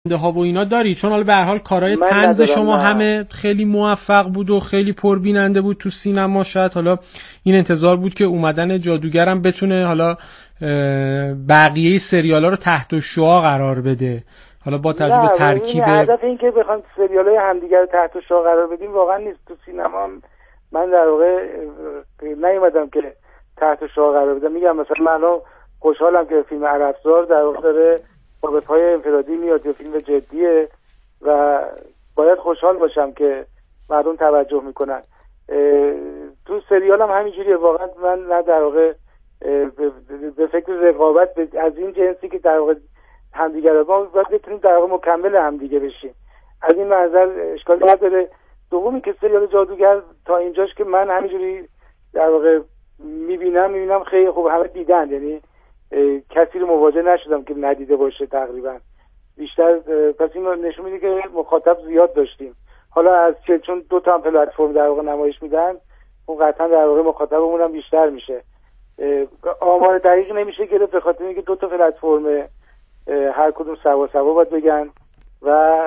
ها و اینا داری؟ چون حالا به هر حال کارهای طنز شما همه خیلی موفق بود و خیلی پربیننده بود تو سینما. شاید حالا این انتظار بود که اومدن جادوگرم بتونه حالا بقیه سریالا رو تحت الشعاع قرار بده. حالا با توجه به ترکیب هدف این که بخوام سریالای همدیگه رو تحت الشعاع قرار بدیم واقعا نیست. تو سینما من در واقع نیومدم که تحت الشعاع قرار بدم. میگم مثلا من خوشحالم که فیلم عربزار در واقع داره با پای انفرادی میاد یا فیلم جدیه و باید خوشحال باشم که مردم توجه میکنن. تو سریال هم همینجوریه واقعا. من نه در واقع به فکر رقابت از این جنسی که در واقع همدیگه رو ما باید بتونیم در واقع مکمل همدیگه بشیم. از این منظر اشکال نداره. دومی که سریال جادوگر تا اینجاش که من همینجوری در واقع میبینم خیلی خوب همه دیدن، یعنی کسی رو مواجه نشدم که ندیده باشه تقریبا. بیشتر پس این نشون میده که مخاطب زیاد داشتیم. حالا از چون 2 تا پلتفرم در واقع نمایش میدن اون قطعا در واقع مخاطبمون هم بیشتر میشه. آمار دقیق نمیشه گرفت به خاطر اینکه 2 تا پلتفرم هر کدوم سوا باید بگن و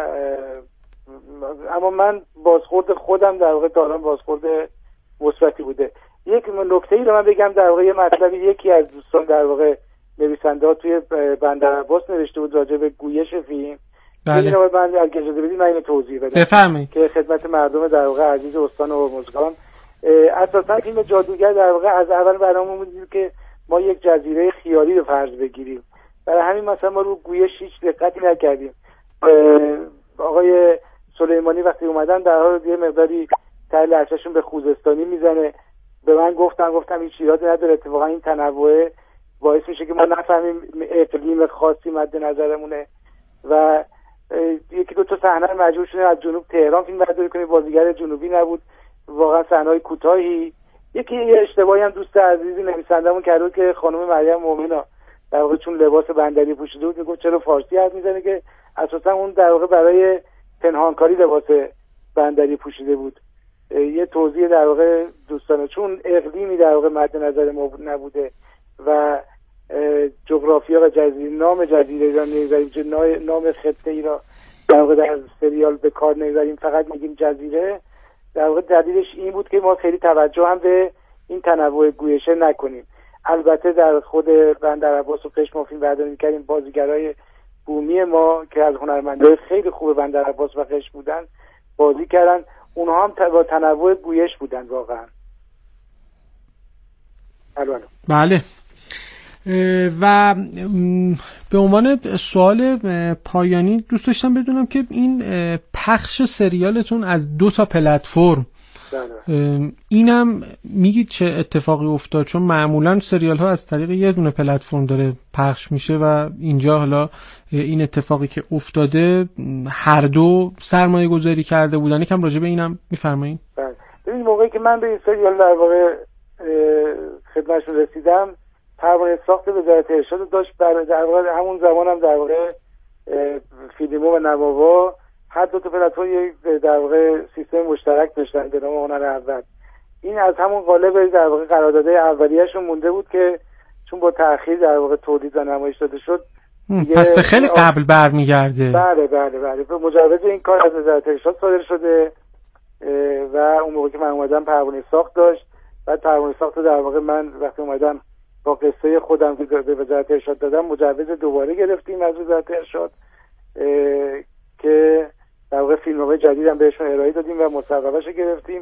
اما من بازخورد خودم در واقع دارم بازخورد مثبتی بوده. یک نکته‌ای رو من بگم در واقع یه مطلبی یکی از دوستان در واقع نویسنده ها توی بندرعباس نوشته بود راجع به گویش فیلم. بله. اینو من اگه اجازه بدید من اینو توضیح بدم بفرمایید که خدمت مردم در واقع عزیز استان هرمزگان. اساسا فیلم جادوگر در واقع از اول برنامه بود که ما یک جزیره خیالی رو فرض بگیریم. برای همین مثلا ما رو گویش هیچ دقتی نکردیم. آقای سلیمانی وقتی اومدن در حال یه مقداری تحلیل ارششون به خوزستانی میزنه. به من گفتم این ایرادی نداره، اتفاقا این تنوع باعث میشه که ما نفهمیم اقلیم خاصی مد نظرمونه و 1-2 تا صحنه مجبور شدیم از جنوب تهران فیلم برداری کنیم. بازیگر جنوبی نبود، واقعا صحنه‌های کوتاهی. یه اشتباهی هم دوست عزیزی نویسندمون کرد که خانم مریم مومنا در واقع چون لباس بندری پوشیده بود میگفت چرا فارسی حرف میزنه، که اساسا اون در واقع برای پنهانکاری لباس بندری پوشیده بود. یه توضیح در واقع دوستانه، چون اقلیمی در واقع مد نظر ما نبوده و جغرافیا و نام جزیره را نمیذاریم، نام خطه ای را در واقع در سریال به کار نمیذاریم، فقط میگیم جزیره. در واقع دلیلش این بود که ما خیلی توجه هم به این تنوع گویشه نکنیم. البته در خود بندرعباس و قشم ما فیلم برداری می‌کردیم، بازیگرای بومی ما که از هنرمندای خیلی خوب بندرعباس و قشم بودن بازی کردن، اونها هم با تنوع گویش بودن واقعا. بله. و به عنوان سوال پایانی دوست داشتم بدونم که این پخش سریالتون از 2 تا پلتفرم، اینم میگید چه اتفاقی افتاد؟ چون معمولا سریال ها از طریق یه دونه پلتفرم داره پخش میشه و اینجا حالا این اتفاقی که افتاده هر دو سرمایه گذاری کرده بودن. یکم راجع به اینم میفرمایید؟ ببین موقعی که من به این سریال در واقع خدمتشون رسیدم پروانه ساخت وزارت ارشاد داشت. در واقع همون زمانم در واقع فیلمو و نماوا هر 2 تا پلتفرم در واقع سیستم مشترک داشتن به نام هنر اول. این از همون قالب در واقع قرارداد اولیه‌شون مونده بود که چون با تأخیر در واقع تولید و نمایش داده شد پس به خیلی قبل برمیگرده. بله. مجوز این کار از وزارت ارشاد صادر شده و اون موقع که من اومدم پروانه ساخت داشت. بعد پروانه ساخت در واقع من وقتی اومدم با قصه خودم که به وزارت ارشاد دادم مجوز دوباره گرفتیم از وزارت ارشاد که در واقع فیلم‌های جدیدم بهشون ارائه دادیم و مصوبه‌اش گرفتیم.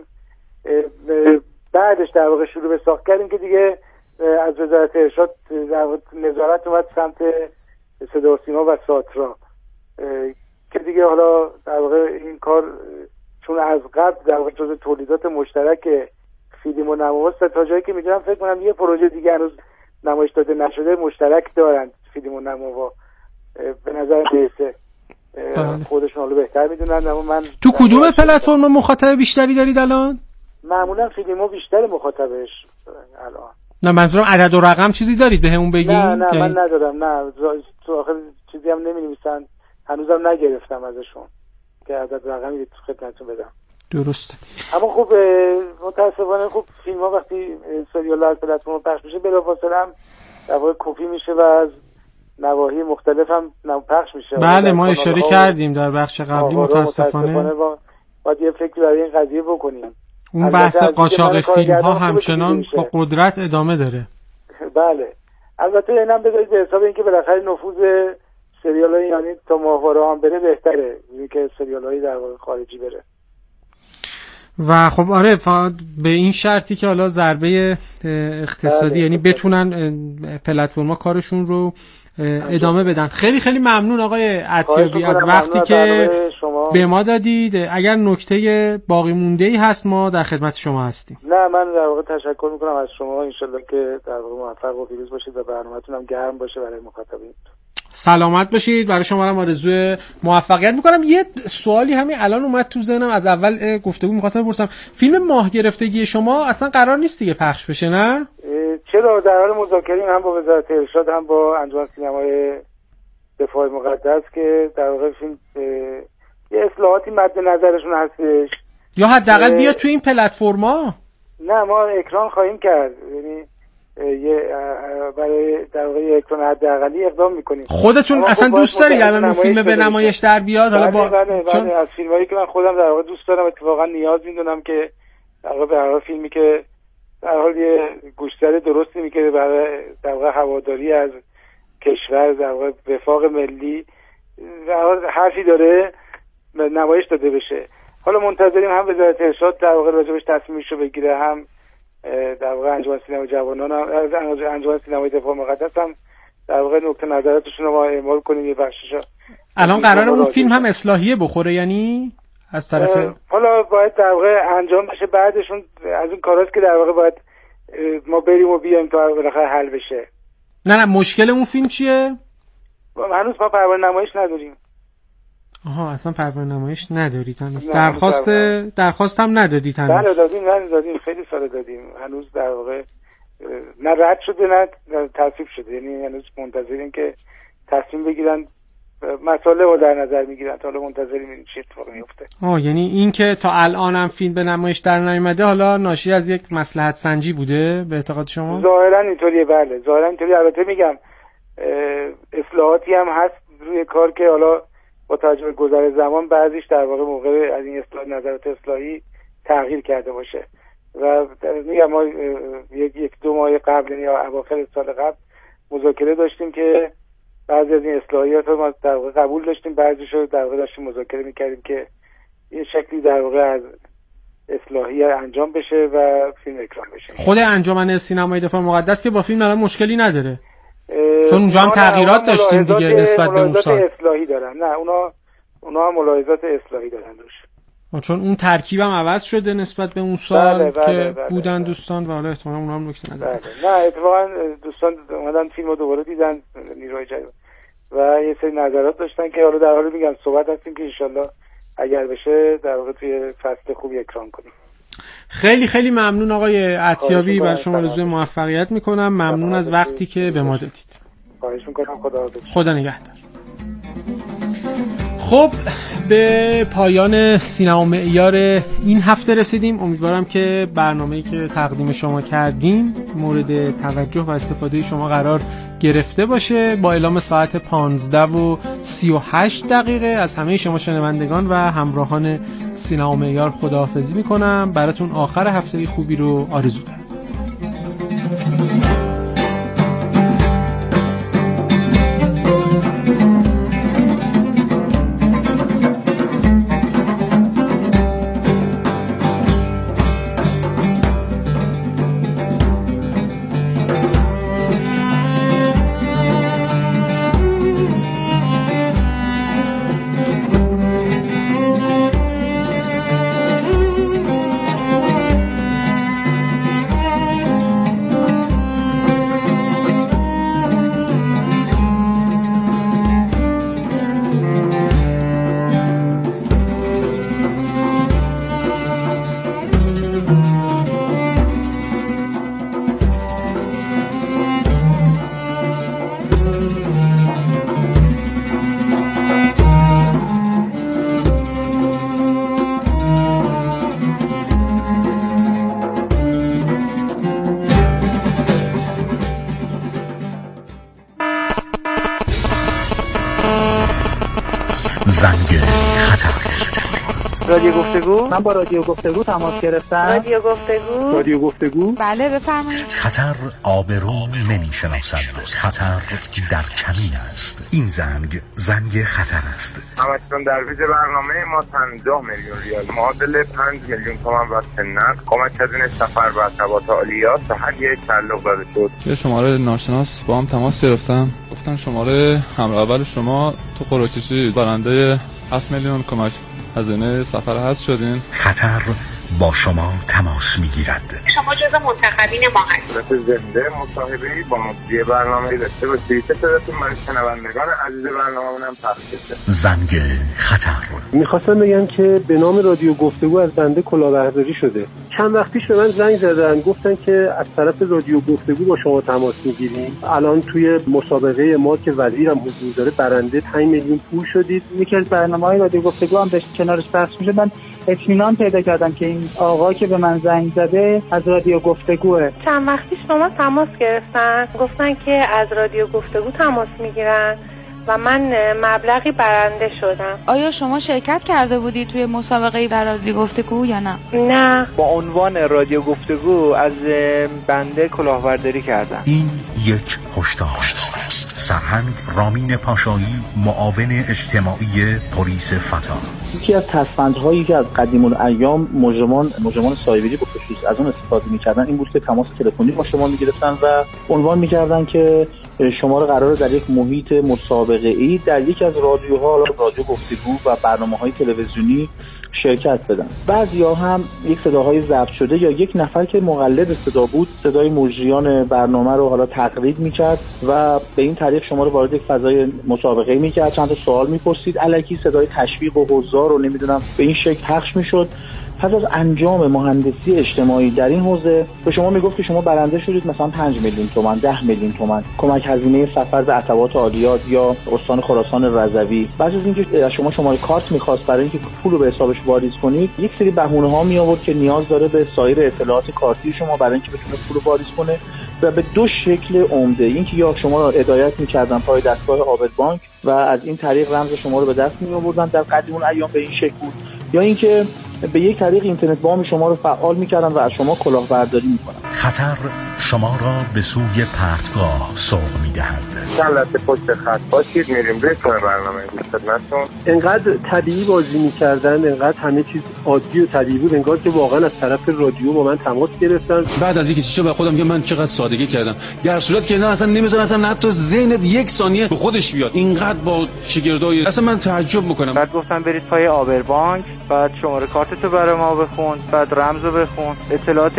بعدش در واقع شروع به ساخت کردیم که دیگه از وزارت ارشاد در واقع نظارت اومد سمت صدا و سیما و ساترا که دیگه حالا در واقع این کار چون از قبل در واقع جزء تولیدات مشترک فیلم و نماواست، تا جایی که میدونم فکر کنم یه پروژه دیگه هنوز نمایش داده نشده مشترک دارن فیلم و نماوا. به نظر میرسه خودشون حالا بهتر میدونن. اما من تو کدوم پلتفرم مخاطب بیشتری دارید الان؟ معمولا فیلمو بیشتر مخاطبش الان. نه منظورم عدد و رقم چیزی دارید بهمون بگین؟ نه من ندارم. نه تو آخر چیزی هم نمی‌نویسن، هنوزم نگرفتم ازشون که عدد رقمی تو خدمتتون بدم. درسته. اما خب متاسفانه خب فیلم‌ها وقتی سریال‌ها از پلتفرم پخش میشه بلافاصله هم در واقع کپی میشه و از نواحی مختلف هم پخش میشه. بله ما اشاره کردیم در بخش قبلی، متاسفانه باید یه فکری برای این قضیه بکنیم. اون بحث قاچاق فیلم ها همچنان با قدرت ادامه داره. بله البته اینم بذارید به حساب اینکه بالاخره نفوذ سریال‌های یعنی تا ماهواره هم بره بهتره اینکه سریال‌های در واقع خارجی بره. و خب آره به این شرطی که حالا ضربه اقتصادی یعنی بتونن پلتفرم‌ها کارشون رو ادامه بدن. خیلی خیلی ممنون آقای عطیابی از وقتی که به ما دادید. اگر نکته باقی مونده‌ای هست ما در خدمت شما هستیم. نه من در واقع تشکر میکنم از شما، ان شاءالله که در واقع موفق و پیروز باشید و برنامه‌تون هم گرم باشه برای مخاطبین. سلامت باشید. برای شما هم آرزوی موفقیت میکنم. یه سوالی همین الان اومد تو ذهنم، از اول گفتگو می‌خواستم بپرسم، فیلم ماه گرفتگی شما اصلا قرار نیست دیگه پخش بشه نه؟ چرا در حال مذاکره هم با وزارت ارشاد هم با انجمن سینمای دفاع مقدس که در واقع فیلم یه اصلاحاتی مد نظرشون هستش، یا حداقل بیاد تو این پلتفرما. نه ما اکران خواهیم کرد، یعنی برای در واقع اکران حداقلی اقدام میکنیم. خودتون اصلا دوست دارید الان اون فیلم به نمایش در بیاد؟ حالا با چون از فیلمایی که من خودم در واقع دوست دارم، اتفاقا نیاز میدونم که در واقع به هر فیلمی که در حال یه گوشزد درستی میکنه برای در واقع هواداری از کشور، در واقع وفاق ملی در واقع حرفی داره نمایش داده بشه. حالا منتظریم هم وزارت ارشاد در واقع راجبش تصمیمش رو بگیره، هم در واقع انجمن سینمای جوانان هم انجمن سینمای دفاع مقدس هم در واقع نقطه نظراتشون رو ما اعمال کنیم یه بخشش. الان قراره اون فیلم هم اصلاحیه بخوره یعنی از طرف حالا باید در واقع انجام بشه، بعدشون از این کاراست که در واقع باید ما بریم و بیایم تا بالاخره حل بشه. نه مشکل اون فیلم چیه؟ هنوز ما پروانه نمایش نداریم. آها اصلا پروانه نمایش ندارید هنوز؟ درخواست هم ندادید هنوز؟ بله دادیم خیلی سال دادیم، هنوز در واقع نه رد شده نه تصویب شده، یعنی هنوز منتظریم که تصمیم بگیرن، مسئله رو در نظر میگیرن، تا حالا منتظریم این چه اتفاقی میفته. یعنی این که تا الان هم فیلم به نمایش در نیامده حالا ناشی از یک مصلحت سنجی بوده به اعتقاد شما؟ ظاهرا اینطوریه. بله ظاهرا اینطوریه. البته میگم اصلاحاتی هم هست روی کار که حالا با توجه به گذر زمان بعضیش در واقع موقع از این اصلاح نظرات اصلاحی تغییر کرده باشه و میگم ما یک دو ماه قبل یا اواخر سال قبل مذاکره داشتیم که بعضی از این اصلاحیات رو ما در واقع قبول داشتیم، بعضیش رو در واقع داشتیم مذاکره میکردیم که یه شکلی در واقع از اصلاحی انجام بشه و فیلم اکران بشه. خود انجمن سینمای دفاع مقدس که با فیلم الان مشکلی نداره، چون اونجا هم تغییرات داشتیم دیگه نسبت به اون سال. اصلاحی دارن. نه اونا هم ملاحظات اصلاحی دارن روش، چون اون ترکیبم عوض شده نسبت به اون سال که بودن دوستان و حالا احتمالاً اونها هم نکته نداره. نه اتفاقا دوستان اومدن فیلمو دوباره دیدن، نیروی جدید و یه سری نظرات داشتن که حالا در حال میگم صحبت هستیم که ان شاءالله اگر بشه در واقع توی فصل خوبی اکران کنیم. خیلی خیلی ممنون آقای عطیابی، برای شما آرزوی موفقیت میکنم. ممنون از وقتی که به ما دادید. خواهش میکنم. خدا نگهدار. خب به پایان سینما معیار این هفته رسیدیم. امیدوارم که برنامه‌ای که تقدیم شما کردیم مورد توجه و استفاده شما قرار گرفته باشه. با اعلام ساعت 15:38 از همه شما شنوندگان و همراهان سینما معیار خداحافظی میکنم. براتون آخر هفته خوبی رو آرزو دارم. خطر. رادیو گفتگو؟ من با رادیو گفتگو تماس گرفتم. رادیو گفتگو؟ بله بفرمایید. خطر آبرو نمی‌شناسد، خطر در کمین است. این زنگ خطر است. همچنان در ویژه برنامه ما 50 میلیون ریال معادل 5 میلیون تومان و سنت کمک هزینه سفر و ارتباط عالیات به هر یک تعلق داده شد. یه شماره ناشناس با هم تماس گرفتم، گفتن شماره همراه اول شما تو قرعه‌کشی برنده 7 میلیون کمک هزینه سفر هست شدین. خطر با شما تماس میگیرد. شما جزو منتخبین ما هستید. زنده مصاحبه‌ای با مجری برنامه‌ای داشته باشید که صداتون برای شنوندگان عزیز برنامه‌مون هم پخش بشه. زنگ خطر. میخواستم بگم که به نام رادیو گفتگو از بنده کلاهبرداری شده. چند وقت پیش به من زنگ زدن، گفتن که از طرف رادیو گفتگو با شما تماس میگیریم. الان توی مسابقه ما که وزیرم حضور داره برنده 5 میلیون پول شدید. یکی از برنامه‌های رادیو گفتگو هم داشت کنارش پخش میشه. من اطمینان پیدا کردم که این آقا که به من زنگ زده از رادیو گفتگوه. چند وقت پیش با ما تماس گرفتن، گفتن که از رادیو گفتگو تماس میگیرن و من مبلغی برنده شدم. آیا شما شرکت کرده بودی توی مسابقه در رادیو گفتگو یا نه؟ نه. با عنوان رادیو گفتگو از بنده کلاهبرداری کردن. این یک هشدار است. سرهنگ رامین پاشایی، معاون اجتماعی پلیس فتا. یکی از تصفندهایی که از قدیم الایام مجرمان سایبری به خصوص از اون استفاده می‌کردن این بود که تماس تلفنی با شما می‌گرفتن و عنوان می‌کردن که شما رو قراره در یک محیط مسابقه‌ای در یک از رادیوها، رادیو گفتگو و برنامه‌های تلویزیونی شرکت بدن. بعضیا هم یک صداهای ضبط شده یا یک نفر که مقلد صدا بود صدای مجریان برنامه رو حالا تقلید می‌کرد و به این طریق شما رو وارد یک فضای مسابقه‌ای می‌کرد، چند تا سوال می‌پرسید، الکی صدای تشویق و حضار رو نمی‌دونم به این شکل پخش می‌شد. پس از انجام مهندسی اجتماعی در این حوزه به شما میگفت که شما برنده شدید مثلا 5 میلیون تومان، 10 میلیون تومان کمک هزینه سفر به ارتباط عالیات یا استان خراسان رضوی. بعد از اینکه از شما شماره کارت می‌خواست برای اینکه پول رو به حسابش واریز کنید، یک سری بهونه‌ها می آورد که نیاز داره به سایر اطلاعات کارتی شما برای اینکه بتونه پول رو واریز کنه و به دو شکل عمده. اینکه یا شما رو هدایت می‌کردن پای دستگاه آبد بانک و از این طریق رمز شما رو به دست می‌آوردن، در قدیم اون ایام به این شکل بود، یا اینکه به یک طریق اینترنت بانک شما رو فعال می‌کردن و از شما کلاهبرداری می‌کنن. خطر شما را به سوی پرتگاه سوق می‌دهد. چند لحظه پشت خط باشید، میریم به برنامه خدمتتون. انقدر طبیعی بازی می‌کردن، انقدر همه چیز عادی و طبیعی بود، انگار که واقعا از طرف رادیو با من تماس گرفتن. بعد از اینکه چیزا به خودم میگم من چقدر سادگی کردم، در صورت که نه اصلا نمی‌ذارن اصلا حتی ذهنت یک ثانیه به خودش بیاد. اینقدر با شگردای اصلا من تعجب می‌کنم. بعد گفتن برید پای آبر بانک، بعد شماره کارتتو برای ما بخون، بعد رمزو بخون، اطلاعات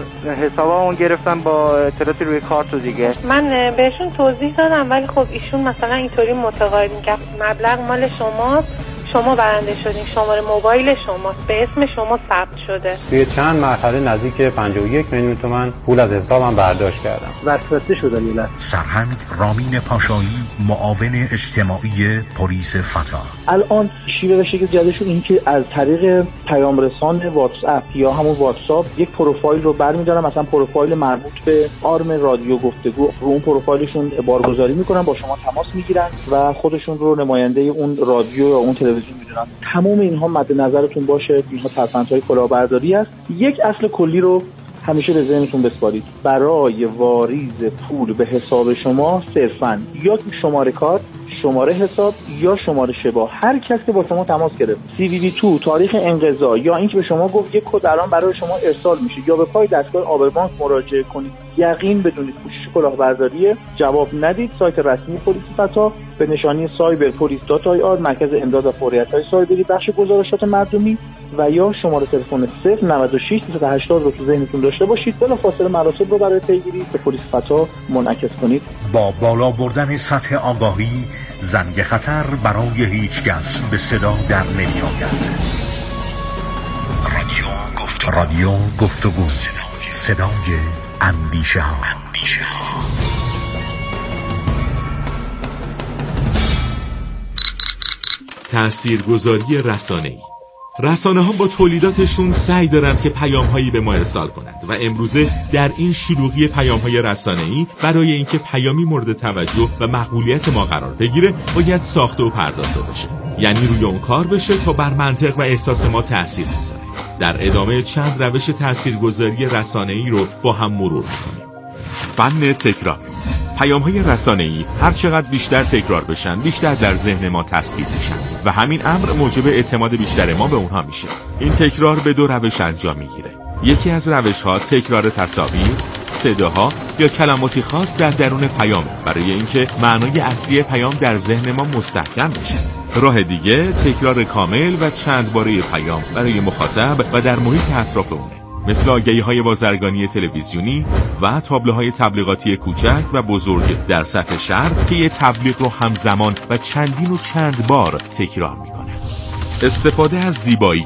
حسابمون گرفتن با اطلاعات روی کارت دیگه. من بهشون توضیح دادم ولی خب ایشون مثلا اینطوری متقاعد می‌کرد مبلغ مال شماست، شما برنده شدین، شماره موبایل شماست، به اسم شما ثبت شده. توی چند مرحله نزدیک 51 میلیون تومان پول از حسابم برداشت کردم. وسوسه شدن اینا. سرهنگ رامین پاشایی، معاون اجتماعی پلیس فتا. الان شیوه شکل جدیدشون این که از طریق پیام رسان واتس اپ یا همون واتساپ یک پروفایل رو برمی‌دارن، مثلا پروفایل مربوط به آرم رادیو گفتگو، رو اون پروفایلشون بارگذاری میکنن، با شما تماس میگیرن و خودشون رو نماینده اون رادیو یا اون تلویزیون میدونن. تمام اینها مد نظرتون باشه، اینها ترفندهای کلاهبرداری است. یک اصل کلی رو همیشه به ذهنتون بسپارید. برای واریز پول به حساب شما صرفاً یا شماره کارت، شماره حساب یا شماره شبا، هر کس که با شما تماس گرفت، CVV2 تاریخ انقضا یا اینکه به شما گفت یک کد الان برای شما ارسال میشه یا به پای دستگاه آبر بانک مراجعه کنید، یقین بدونید پوشش کلاهبرداری. جواب ندید، سایت رسمی پلیس فتا به نشانی cyberpolice.ir، مرکز امداد و فوریت‌های سایبری، بخش گزارشات مردمی، و یا شماره تلفن 096 380 رو تو ذهنتون داشته باشید. بلافاصله مراسم رو برای پیگیری به پلیس فتا منعکس کنید. با بالا بردن سطح آگاهی، زنگ خطر برای هیچ کس به صدا در نمی‌آید. رادیو گفتگو، صدای اندیشه ها. تاثیرگذاری رسانه‌ای. رسانه‌ها با تولیداتشون سعی دارند که پیام‌هایی به ما ارسال کنند و امروزه در این شلوغی پیام‌های رسانه‌ای برای اینکه پیامی مورد توجه و مقبولیت ما قرار بگیره باید ساخته و پرداخته بشه. یعنی روی اون کار بشه تا بر منطق و احساس ما تأثیر بذاره. در ادامه چند روش تاثیرگذاری رسانه‌ای رو با هم مرور می‌کنیم. فن تکرار. پیام‌های رسانه‌ای هر چقدر بیشتر تکرار بشن، بیشتر در ذهن ما تصویر میشن و همین امر موجب اعتماد بیشتر ما به اونها میشه. این تکرار به دو روش انجام میگیره. یکی از روش‌ها تکرار تصاویر، صداها یا کلماتی خاص در درون پیام برای اینکه معنای اصلی پیام در ذهن ما مستحکم بشه. راه دیگه تکرار کامل و چند باره پیام برای مخاطب و در محیط اطراف اونه، مثل آگهی‌های بازرگانی تلویزیونی و تابلوهای تبلیغاتی کوچک و بزرگ در سطح شهر که یه تبلیغ رو همزمان و چندین و چند بار تکرار میکنه. استفاده از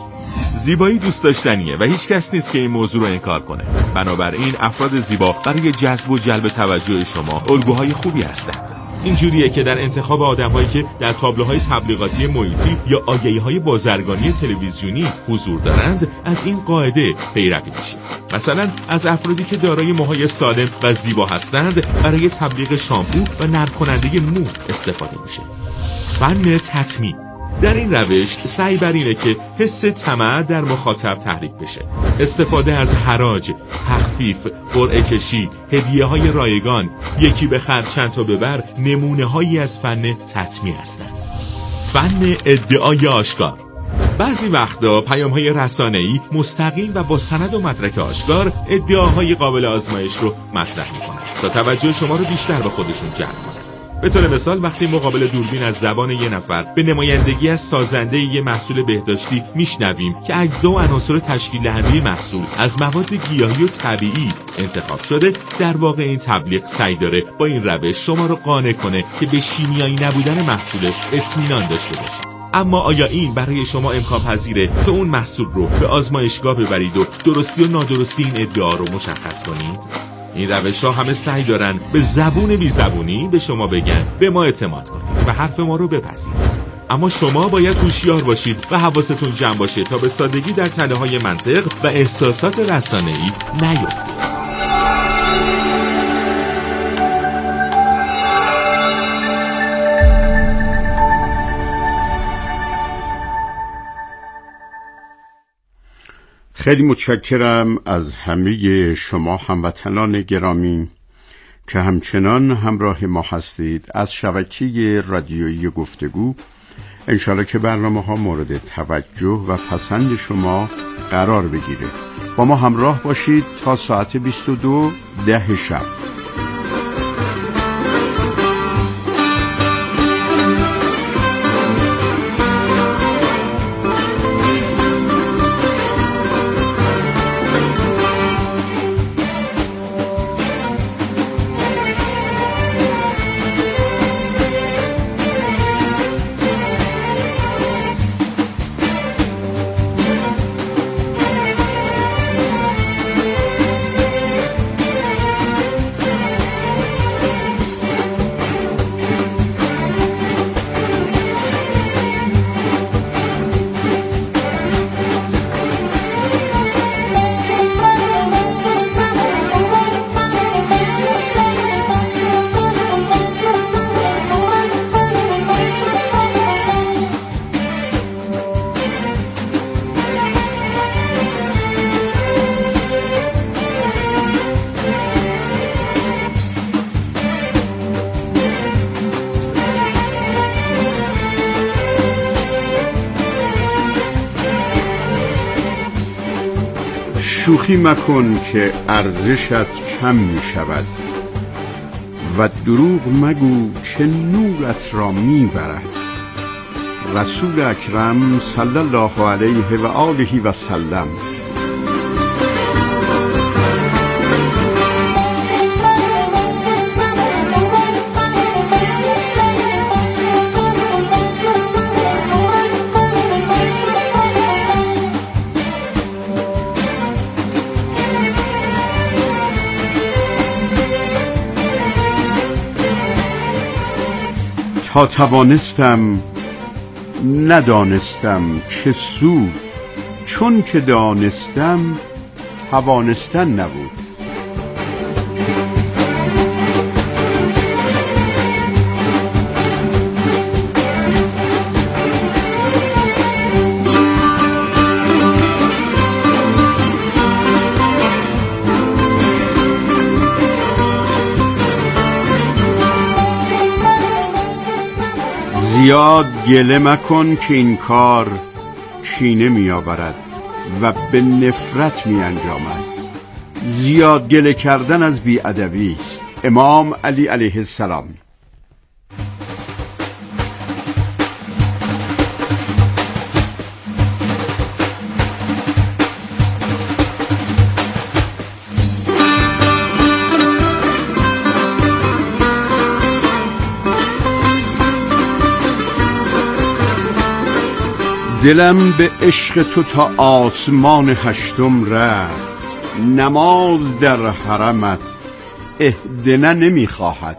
زیبایی دوست داشتنیه و هیچ کس نیست که این موضوع رو انکار کنه. بنابراین افراد زیبا برای جذب و جلب توجه شما الگوهای خوبی هستند. اینجوریه که در انتخاب آدم‌هایی که در تابلوهای تبلیغاتی محیطی یا آگهی‌های بازرگانی تلویزیونی حضور دارند از این قاعده پیروی میشه. مثلا از افرادی که دارای موهای سالم و زیبا هستند برای تبلیغ شامپو و نرم کننده مو استفاده میشه. فن تطمیع. در این روش سعی بر اینه که حس طمع در مخاطب تحریک بشه. استفاده از حراج، تخفیف، قرعه کشی، هدیه‌های رایگان، یکی بخر چند تا ببر نمونه‌هایی از فن تطمیع هستند. فن ادعای آشکار. بعضی وقتا پیام‌های رسانه‌ای مستقیم و با سند و مدرک آشکار ادعاهای قابل آزمایش رو مطرح می‌کنند تا توجه شما رو بیشتر به خودشون جلب کنند. به طور مثال وقتی مقابل دوربین از زبان یه نفر به نمایندگی از سازنده یه محصول بهداشتی میشنویم که اجزا و عناصر تشکیل دهنده محصول از مواد گیاهی و طبیعی انتخاب شده، در واقع این تبلیغ سعی داره با این روش شما رو قانع کنه که به شیمیایی نبودن محصولش اطمینان داشته باشید. اما آیا این برای شما امکان پذیره که اون محصول رو به آزمایشگاه ببرید و درستی و نادرستی این ادعا رو مشخص کنید؟ این روش‌ها همه سعی دارن به زبون بی زبونی به شما بگن به ما اعتماد کنید و حرف ما رو بپذیرید. اما شما باید هوشیار باشید و حواستون جمع باشه تا به سادگی در تله‌های منطق و احساسات رسانه‌ای نیفتید. خیلی متشکرم از همه شما هموطنان گرامی که همچنان همراه ما هستید از شبکه رادیویی گفتگو. انشالله که برنامه ها مورد توجه و پسند شما قرار بگیره. با ما همراه باشید تا ساعت 22:10 شب. شوخی مکن که ارزشت کم می شود و دروغ مگو که نورت را می برد. رسول اکرم صلی الله علیه و آله و سلم. تا توانستم ندانستم چه سود، چون که دانستم توانستن نبود. زیاد گله مکن که این کار کینه می آورد و به نفرت می انجامد. زیاد گله کردن از بی‌ادبی است. امام علی علیه السلام. دلم به عشق تو تا آسمان هشتم رفت، نماز در حرمت اهدنا نمیخواهد.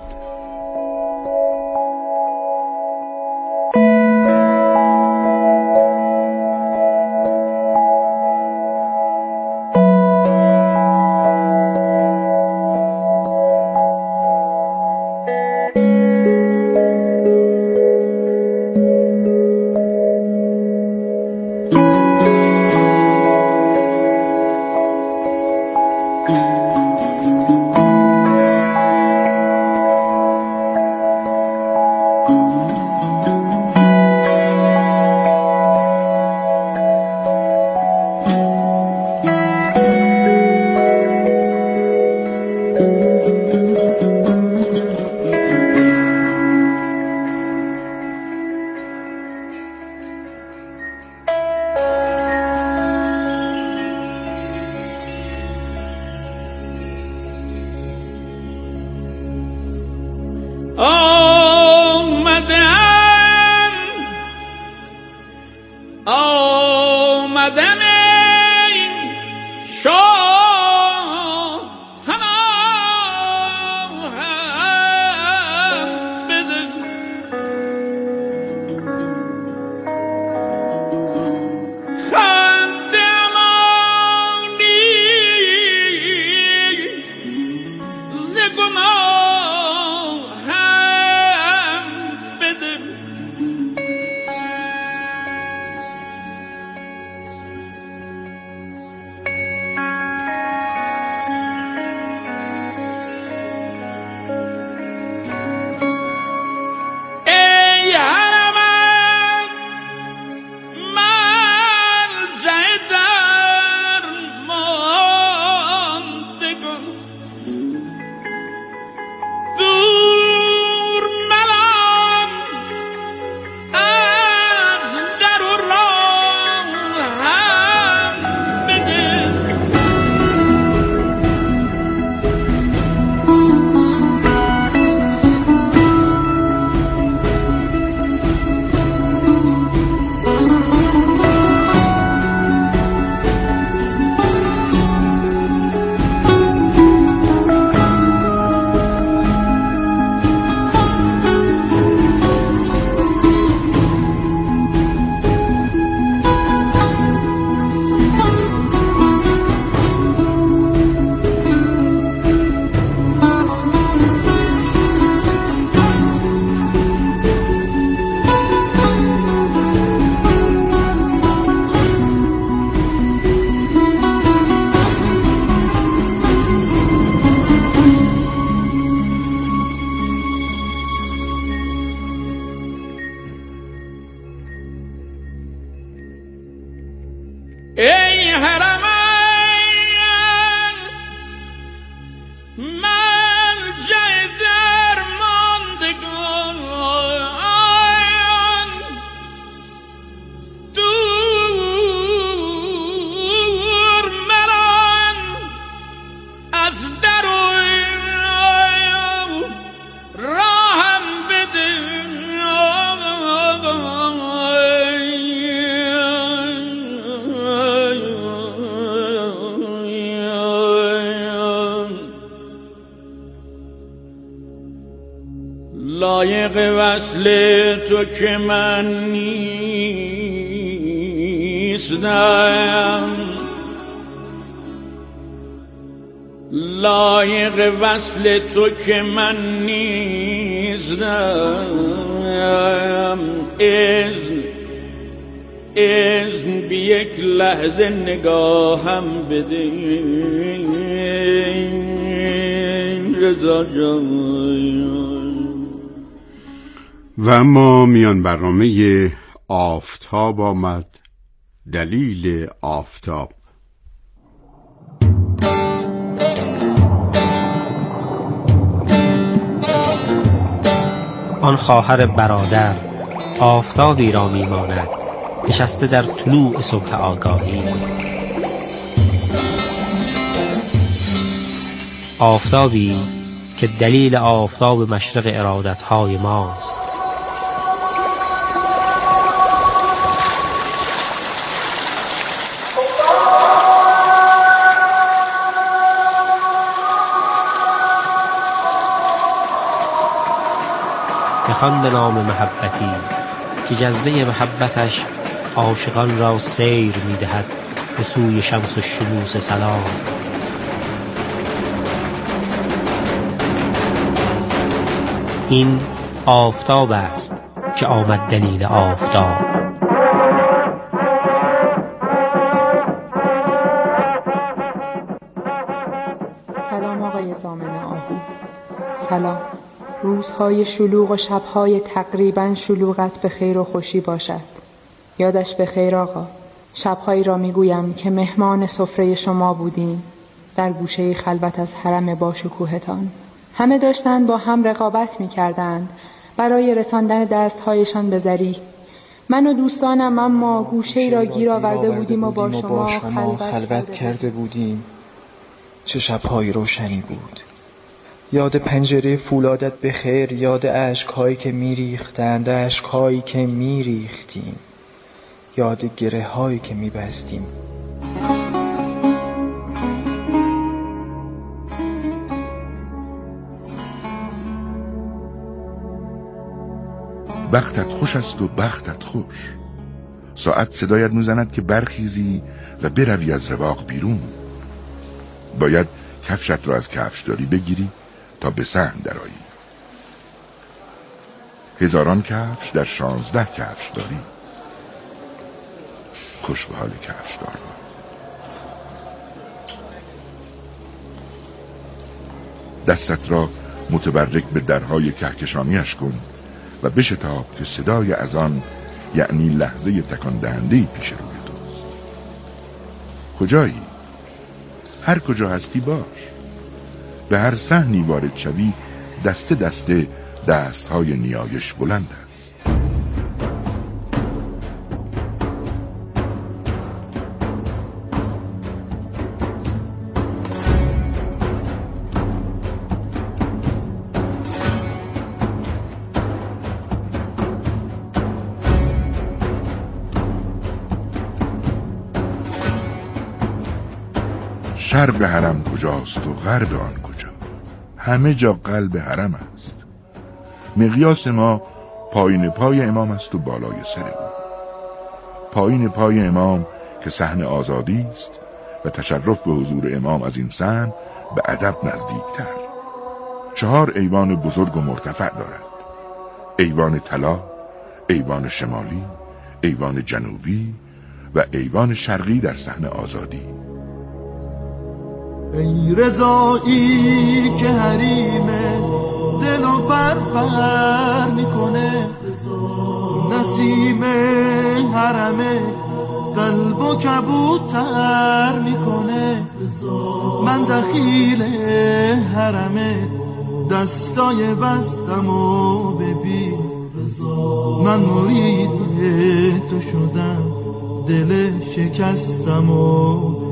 ای حرمت مرجع درماندگان، دور مران از در و راهم بده. لایق وصل تو که من نیستم، لایق وصل تو که من نیستم. اذن بی یک لحظه نگاهم بده رضا جان. و اما میان برنامه آفتاب آمد، دلیل آفتاب. آن خواهر برادر آفتابی را میماند، نشسته در طلوع صبح آگاهی. آفتابی که دلیل آفتاب مشرق ارادتهای ماست. بخوان به نام محبتی که جذبه محبتش عاشقان را سیر می‌دهد به سوی شمس و شموس سلام. این آفتاب است که آمد دلیل آفتاب. سلام آقای ضامن آهو. سلام. روزهای شلوغ و شبهای تقریبا شلوغت به خیر و خوشی باشد. یادش به خیر آقا. شبهایی را میگویم که مهمان سفره شما بودیم در گوشه خلوت از حرم باشکوهتان. همه داشتند با هم رقابت می‌کردند برای رساندن دست‌هایشان به زری. من و دوستانم اما گوشه‌ای را گیر آورده بودیم و با شما خلوت کرده بودیم. چه شب‌های روشنی بود. یاد پنجره فولادت به خیر، یاد اشک‌هایی که می‌ریختند، اشک‌هایی که می‌ریختیم، یاد گره‌هایی که می‌بستیم. بختت خوش است و بختت خوش. ساعت صدایت می‌زند که برخیزی و بروی از رواق بیرون. باید کفشت را از کفشداری بگیری تا به صحن درآیی. هزاران کفش در 16 کفش داری. خوش به حال کفش دار. دستت را متبرک به درهای کهکشانیش کن و بشتاب که صدای اذان، یعنی لحظه تکان دهنده‌ای پیش روی توست. کجایی؟ هر کجا هستی باش. به هر صحنی وارد شوی دسته دسته دستهای نیایش بلند است. شرق حرم کجاست و غرب آن کجا؟ همه جا قلب حرم است. مقیاس ما پایین پای امام است و بالای سر او. پایین پای امام که صحن آزادی است و تشرف به حضور امام از این صحن به ادب نزدیکتر. 4 ایوان بزرگ و مرتفع دارد. ایوان طلا، ایوان شمالی، ایوان جنوبی و ایوان شرقی در صحن آزادی. ای رضایی که حریم دل و بر میکنه، نسیم حرمت قلب و کبوتر میکنه. من دخیل حرمت دستای بستم و ببین، من مرید تو شدم دل شکستم و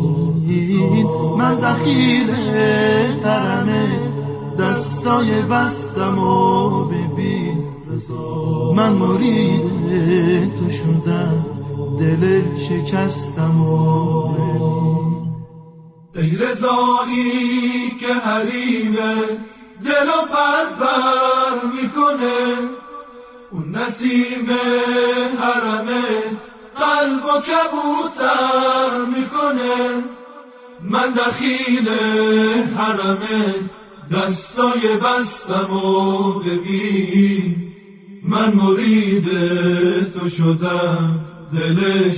من دخیل حرمه دستای بستم و ببین، من مرید تو شدم دل شکستم و ببین. ای رضایی که حریمه دل و بر میکنه، اون نسیم حرمه قلب و کبوتر میکنه. من دخیل حرمه دستای بستم و ببین، من مرید تو شدم دل